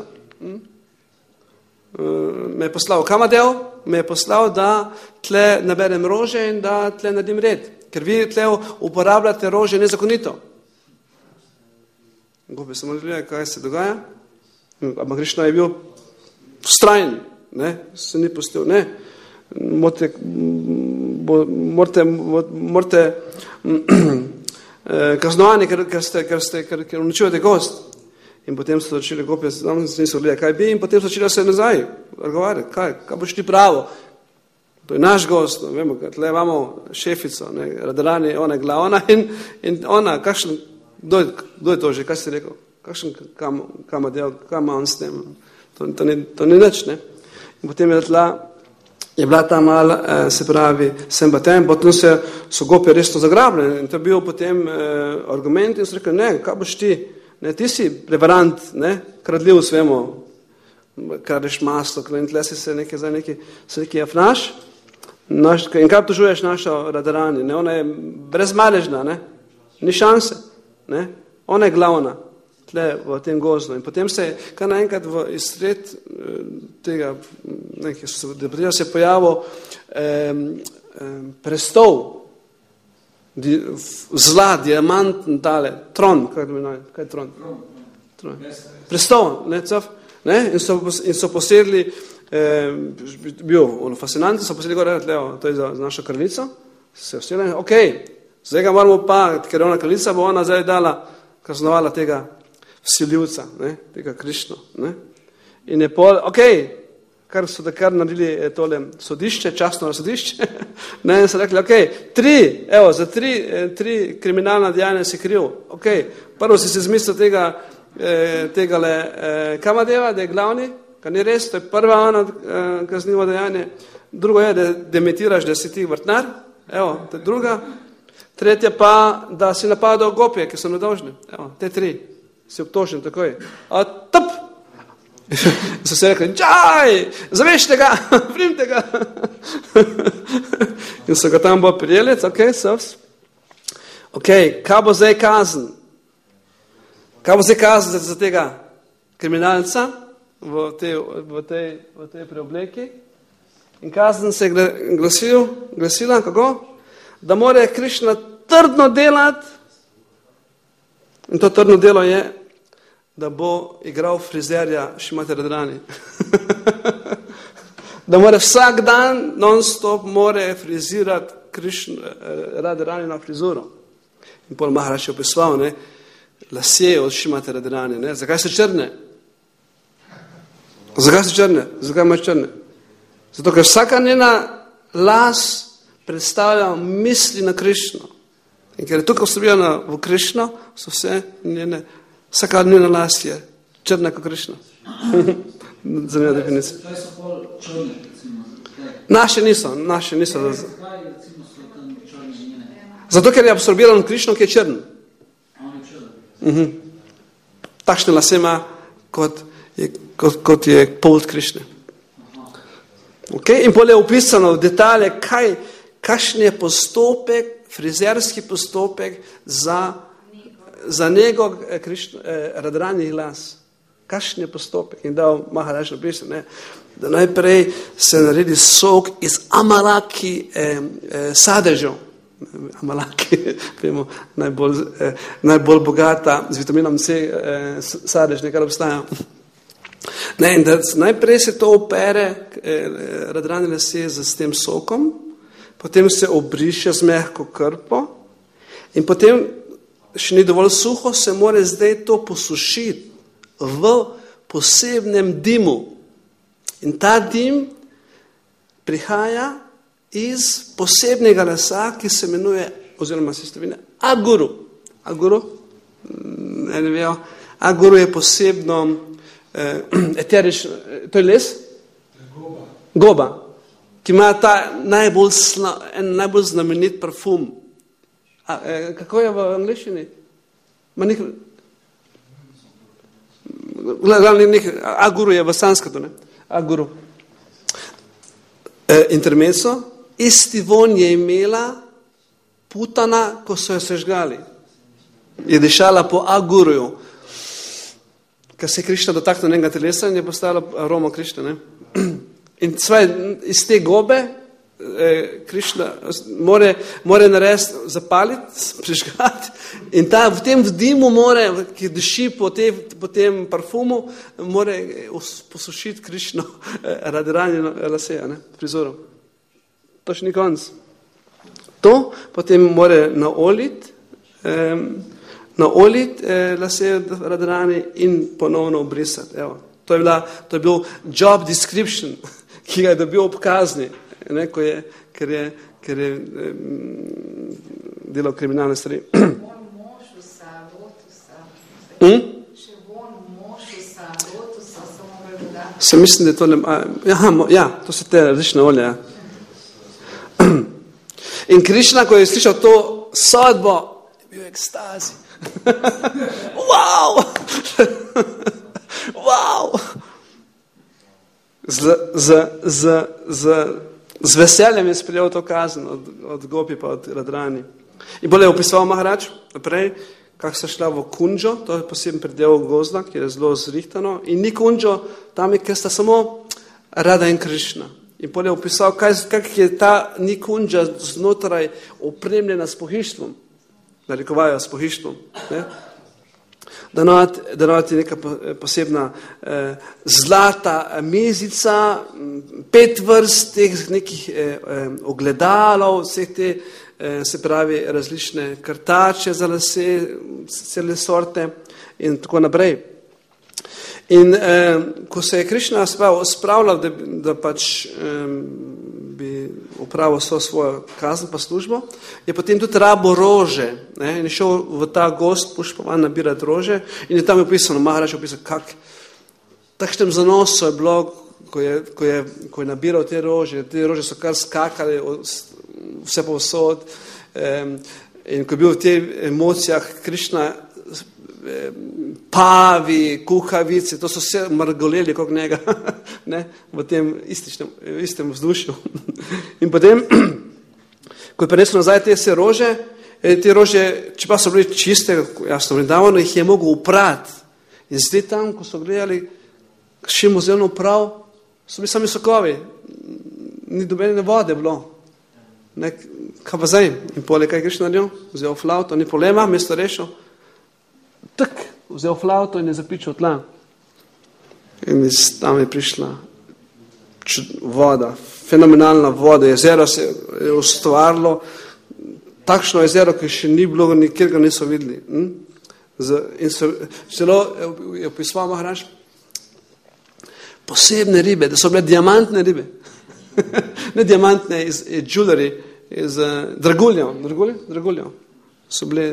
Me je poslal Kamadev, me je poslal, da tle naberem rože in da tle naredim red. Ker vi tle uporabljate rože nezakonito. Gopi samo gledali, kaj se dogaja. Ampak Krišna je bil vztrajen, ne, se ni pustil, ne. Morate kaznovani, ker uničujete gost. In potem so začeli gopje, tam se niso gledali, kaj bi, in potem so začeli se nazaj razgovarjati, kaj boš ti pravo. To je naš gost, no, vemo, tle imamo šefico, ne, Radharani, ona je glavna in ona, kdo je to že, kaj si rekel, kam ima on s tem, to ni nič, ne. In potem je bila ta mal, se pravi, sem pa tem, potem so gopje resno zagrabljene in to je bil potem argument in so rekli, ne, kaj boš ti, ne, ti si prevarant, ne, kradljiv svemo, kradeš maslo, in tle si se neki afnaš, in kaj obtožuješ našo Radharani, ne, ona je brezmaležna, ne, ni šanse, ne, ona je glavna, tle v tem gozdu. In potem se je kar naenkrat iz sred tega, nekaj se je pojavil prestol, zla, diamanten tale, tron, kaj je tron? Prestol, ne, in so posedli, bil fascinantno, so posedli gore, to je za našo kraljico, se vseli, zdaj ga moramo pa, ker je ona kraljica, bo ona zdaj kaznovala tega vsiljivca, ne, tega Krišno, ne. In je pol, kar so takrat naredili tole sodišče, častno sodišče, ne, in so rekli, za tri kriminalna dejanja si kriv, prvo si zmislil tegale Kamadeva, da je glavni, kar ni res, to je prva ona kaznivo dejanje, drugo je, da dementiraš, da si ti vrtnar, to je druga, tretja pa, da si napadal gopje, ki so nedolžne, te tri, si obtožen takoj, so se rekli, čaj, zavešte ga, primte ga. In so ga tam bo prijeli, kaj bo zdaj kazen? Kaj bo zdaj kazen za tega kriminalca v tej preobleki? In kazen se je glasila, kako? Da mora Krišna trdno delati, in to trdno delo je, da bo igral frizerja Šrimati Radharani. Da mora vsak dan non-stop frizirati Radharani na frizuro. In pol Maharaj je opisoval, ne, lasje od Šrimati Radharani, ne, zakaj so črne? Zakaj imaš črne? Zato, ker vsaka njena las predstavlja misli na Krišno. In ker je tukaj vsebljena v Krišno, so vse njene, vsaka njena las je črna kot Krišna. Zanimljiva definicija. Kaj so pol črne, recimo? Naše niso. Zakaj recimo so tam črne njene? Zato, ker je absorbiran Krišno, ki je črn. On je črn. Takšne lase ima, kot je polt Krišne. In pol je opisano v detalje, kakšen je postopek, frizerski postopek za njegov Radharani glas. Kakšen je postopek? In dal Maharaj napisal, da najprej se naredi sok iz amalaki sadežev. Amalaki, vemo, najbolj bogata z vitaminom C sadež, nekaj obstaja. In da najprej se to opere, Radharani lase s tem sokom, potem se obriše z mehko krpo in potem še ni dovolj suho, se mora zdaj to posušiti v posebnem dimu. In ta dim prihaja iz posebnega lesa, ki se imenuje, oziroma sestavine, aguru. Aguru, ne vejo, aguru je posebno eterično, to je les? Goba, ki ima ta najbolj znamenit parfum. Kako je v angliščini? Aguru je v sanskrtu, ne? Aguru. Intermezzo, isti von je imela putana, ko so jo sežgali. Je dišala po aguruju. Ker se je Krišna dotaknil njenega telesa in je postala aroma Krišne, ne? In iz te gobe Krišna more narediti, zapaliti, prižgati in v tem dimu ki diši po tem parfumu, more posušiti Krišno Radharani lase, prizorov. To še ni konc. To potem more naoliti lase Radharani in ponovno obrisati. Evo. To je bil job description, ki ga je dobil ob kazni, ker je delal kriminalne stvari. Se mislim, da je to to so te različne olje. In Krišna, ko je slišal to sodbo, je bil v ekstazi. Wow! Wow! Z veseljem je sprejel to kazen od Gopi pa od Radharani. In bolje je opisoval Maharač naprej, kako se šla v Kunđo, to je poseben predel gozda, ki je zelo zrihtano. In ni Kunđo, tam je, ker sta samo Radha in Krišna. In bolje je opisal, kak je ta ni Kunđa znotraj opremljena s pohištvom, narekovajo s pohištvom. Da je neka posebna zlata mizica, 5 vrst teh nekih ogledalov, vseh te, se pravi, različne krtače za lase, cele sorte in tako naprej. In ko se je Krišna spravljal, da pač bi upravil svojo kazen pa službo, je potem tudi rabo rože, in je šel v ta gost Pušpavan nabirati rože in je tam opisano, Maharač je opisal, takšnem zanosu je bilo, ko je nabiral te rože so kar skakali vse povsod, in ko je bil v teh emocijah Krišna, pavi, kuhavice, to so vse mrgoleli kot njega, v tem istem vzdušju. In potem, ko je prinesel nazaj te vse rože, te rože, čeprav so bili čiste, jasno, nedavno jih je mogel uprati. In zdaj tam, ko so gledali, še muzejno prav, so bili sami sokovi, ni dobene vode bilo. Kaj pa zdaj? In pole, kaj je Krišna naredil? Vzel flavto, ni problema, mesto rešil. Vzel flavto in je zapičil tla. In tam je prišla voda, fenomenalna voda, jezero se je ustvarilo, takšno jezero, ki še ni bilo, nikjer ga niso videli. In celo je opisoval Maharač posebne ribe, da so bile diamantne ribe. Ne diamantne iz jewelry, iz draguljev. So bile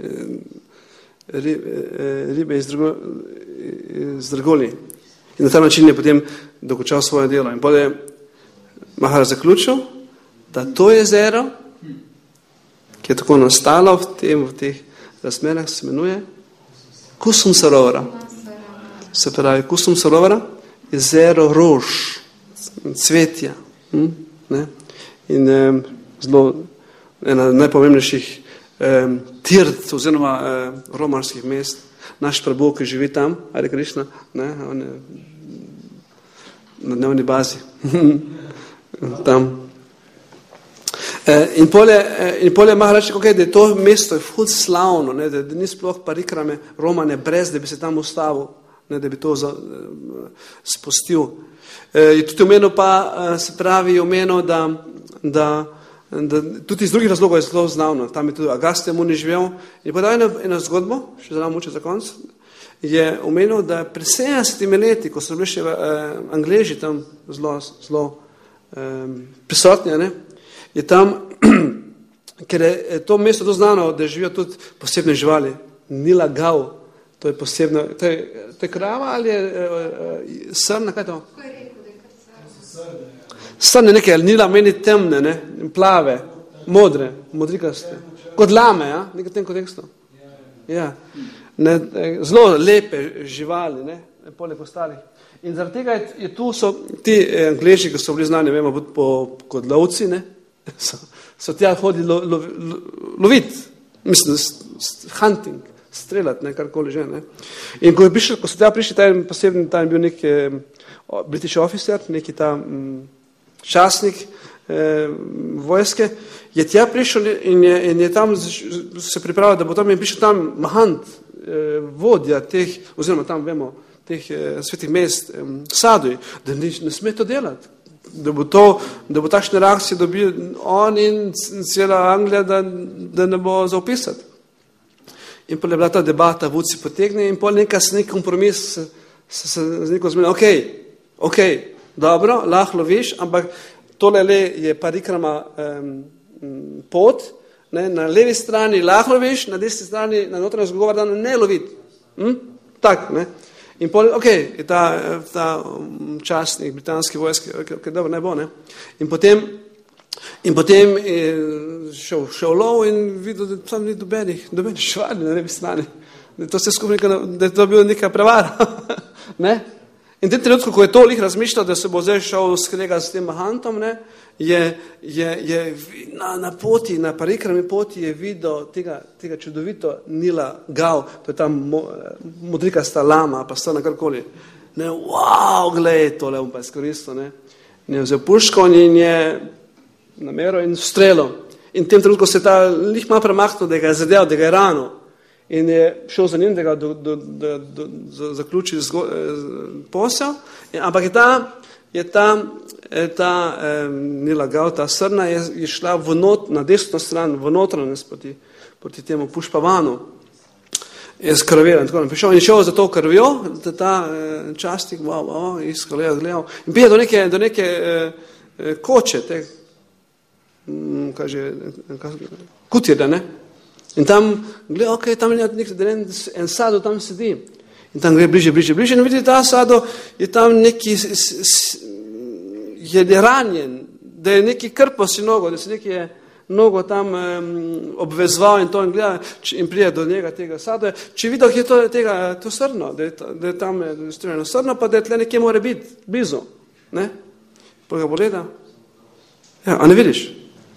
ribe iz dragulji. In na ta način je potem dokončal svoje delo. In potem je Maharač zaključil, da to jezero, ki je tako nastalo v teh razmerah, se imenuje Kusum Sarovara. Se pravi, Kusum Sarovara, jezero rož, cvetja. In zelo ena najpomembnejših tirt oziroma romarskih mest. Naš Prabhu, ki živi tam, Hare Krišna, on je na dnevni bazi. Tam. In polje Maharač rekel, da je to mesto je ful slavno, da ni sploh parikrame romane brez, da bi se tam ustavil, da bi to spustil. Je tudi omenil pa, se pravi, da tudi iz drugih razlogov je zelo znavno. Tam je tudi Agastya Muni živel. In podal eno zgodbo, še zelo muče za konc, je omenil, da pred 70 leti, ko so bili še Angleži tam zelo prisotni, je tam, ker je to mesto to znano, da živijo tudi posebne živali. Nila Gav, to je posebno, to je krava ali je srna, kaj je to? Srne nekaj, ali nila meni temne, plave, modre, modrikaste, kot lame, nekaj v tem kontekstu. Ja. Zelo lepe živali, poleg ostalih. In zaradi tega je tu so ti Angleži, ki so bili znani, vemo, kot lovci, so tja hodili loviti, mislim, hunting, streljati, karkoli že. In ko so tja prišli, tam je bil nek British officer, neki ta časnik, vojske, je tja prišel in je tam se pripravil, da bo tam in prišel tam mahant, vodja teh, oziroma tam vemo, teh svetih mest, Saduj, da ne sme to delati. Da bo takšne reakcije dobil on in cela Anglija, da ne bo zaopisati. In potem je bila ta debata, vod si potegne in potem nek kompromis se z neko zmenil, ok, dobro, lahko loviš, ampak tole je parikrama pot, ne, na levi strani lahko loviš, na desni strani, na notranjost govor dan ne loviti. Tak, ne. In potem, je ta častnik britanski vojske, dobro, ne bo, ne. In potem je šel lov in videl, da tam ni dobenih živali na levi strani. Da je to vse skupaj da je to bil neka prevara. Ne? In v tem trenutku, ko je to lih razmišljal, da se bo zdaj šel skregati s tem mahantom, ne, je na poti, na parikrami poti je videl tega čudovito Nila Gao, to je ta modrikasta lama, pa sta na karkoli. Ne, wow, glej, tole bom pa izkoristil, ne. In je vzel puško in je namero in strelil. In v tem trenutku se je ta lih malo premahnil, da ga je zadeval, da ga je ranil. In je šel za njim, da ga zaključi posel. Ampak je ta Nila Gao, ta srna, je šla na desno stran, v notranjost proti temu pušpavanu. Je skrvela in tako naprej. Prišel in šel za to krvjo, da ta častnik, gledal. In pije do neke koče, kutirja, ne? In tam gleda, tam je en sado tam sedi. In tam gre bliže in vidi, ta sado je tam neki, je ranjen, da je neki krposi nogo, da se neki je nogo tam obvezval in to in gleda in prije do njega tega sado. Če videl, je to srno, da je tam streljeno srno, pa da je tle nekje mora biti blizu. Ne? Pa ga pogleda. Ja, a ne vidiš?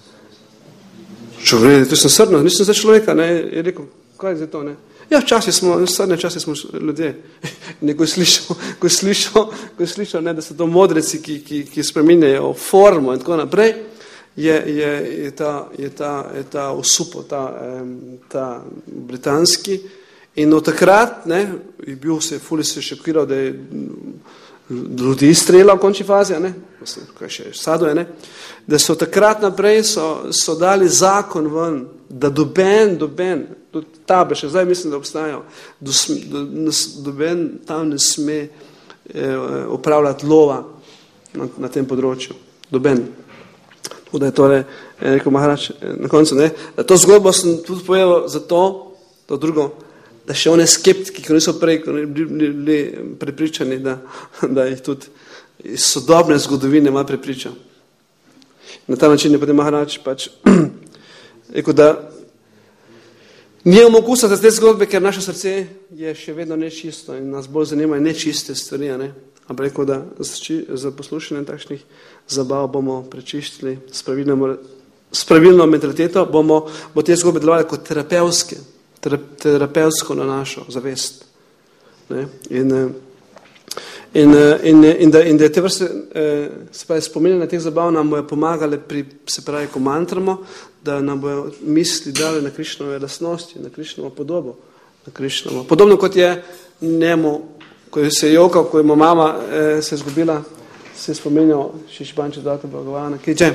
To sem srno, nisem za človeka, ne, je rekel, kaj je za to, ne. Ja, včasih smo ljudje. In ko je slišal, ne, da so to modreci, ki spreminjajo formo in tako naprej, je ta osupil, ta britanski. In od takrat, ne, je bil fuli se šokiral, da je ljudi streljal v končni fazi, ne, kaj še sado je, ne, da so takrat naprej so dali zakon ven, da doben, tudi table, še zdaj mislim, da obstajajo, doben tam ne sme upravljati lova na tem področju. Doben. Tako da je tole, rekel Maharač, na koncu, ne, da to zgodbo sem tudi povedal za to drugo, da še one skeptiki, ki niso prej bili prepričani, da jih tudi iz sodobne zgodovine malo prepriča. Na ta način je potem Maharač pač rekel, da nijemo okusa za te zgodbe, ker naše srce je še vedno nečisto in nas bolj zanimajo nečiste stvari, ne? Ampak rekel, da za poslušanje takšnih zabav bomo prečištili s pravilno mentaliteto, bo te zgodbe delovali kot terapevtsko na našo zavest. Ne? In da je te vrste spominjanje teh zabav nam bojo pomagale ko mantramo, da nam bojo misli dali na Krišnove lastnosti, na Krišnovo podobo. Podobno kot je njemu, ko se je jokal, ko je mu mama se izgubila, se je spominjal Šišpanče Data Bhagavana,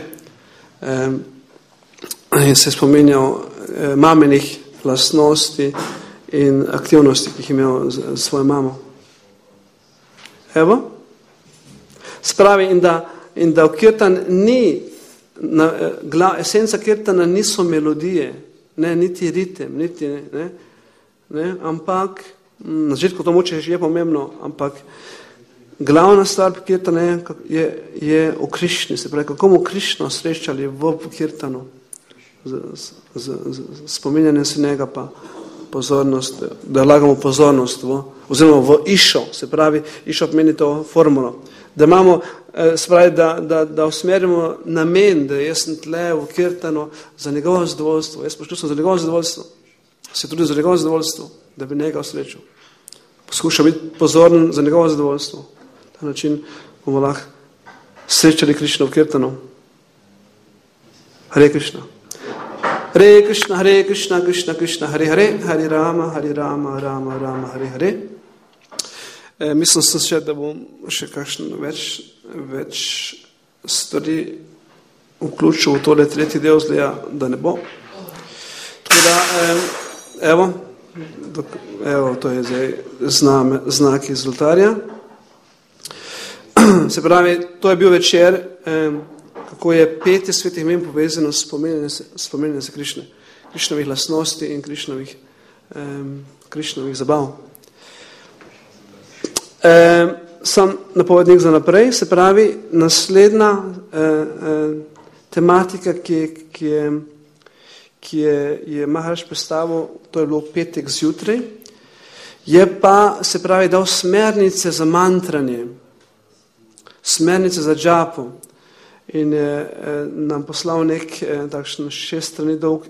se je spominjal maminih lastnosti in aktivnosti, ki jih imel z svojo mamo. Evo? Spravi, in da v kirtan ni, esenca kirtana niso melodije, ne, niti ritem, niti, ne, ampak, na začetku to moče je pomembno, ampak glavna stvar kirtana je o Krišni, se pravi, kako bomo Krišno srečali v kirtanu, z spominjanjem se njega pa pozornost, da lagamo pozornost oziroma v išo, se pravi, išo pomeni to formulo, da imamo, se pravi, da usmerimo namen, da jaz sem tle v kirtanu za njegovo zadovoljstvo, jaz poslušam za njegovo zadovoljstvo, se trudim za njegovo zadovoljstvo, da bi njega osrečil. Poskušam biti pozoren za njegovo zadovoljstvo. Na ta način bomo lahko srečali Krišno v kirtanu. Hare Krishna. Hare Krishna, Hare Krishna, Krishna Krishna, Hare Hare, Hare Rama, Rama Rama, Hare Hare. Mislim sem še, da bom še kakšen več stvari vključil v tole tretji del, zleja, da ne bo. Tako da, evo, to je zdaj znak iz oltarja. Se pravi, to je bil večer, kako je petje svetih imen povezano s spominjanjem se Krišne, Krišnovih lastnosti in Krišnovih zabav. Sam napovednik za naprej, se pravi, naslednja tematika, ki je Maharaž predstavil, to je bilo petek zjutraj, je pa, se pravi, dal smernice za mantranje, smernice za džapo in je nam poslal takšen 6 strani dolg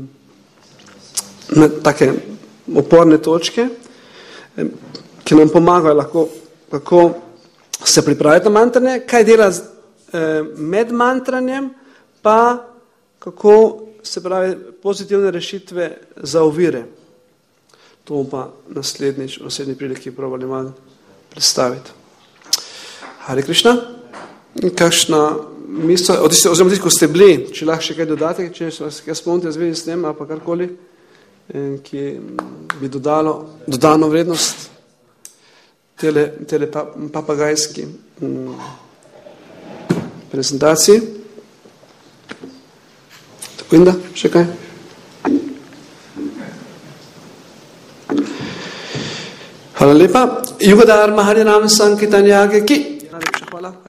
take oporne točke, ki nam pomagajo lahko, kako se pripraviti na mantranje, kaj dela med mantranjem, pa kako se pravi pozitivne rešitve za ovire. To bom pa naslednji priliki probali malo predstaviti. Hare Krishna. Kakšna misel, oziroma tisti, ko ste bili, če lahko še kaj dodate, če se vas kaj spomnite v zvezi s tem, ali pa karkoli, ki bi dodano vrednost tele papagajski prezentaciji. Tako in da, še kaj? Hvala lepa. Yugadharma Harinam Sankirtanyage ki